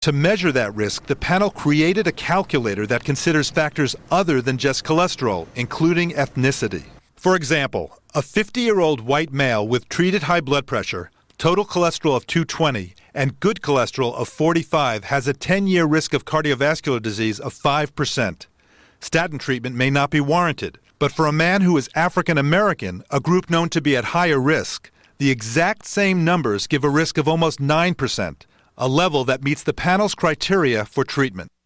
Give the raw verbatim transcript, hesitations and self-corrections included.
To measure that risk, the panel created a calculator that considers factors other than just cholesterol, including ethnicity. For example, a fifty-year-old white male with treated high blood pressure, total cholesterol of two twenty, and good cholesterol of forty-five has a ten-year risk of cardiovascular disease of five percent. Statin treatment may not be warranted, but for a man who is African American, a group known to be at higher risk, the exact same numbers give a risk of almost nine percent, a level that meets the panel's criteria for treatment.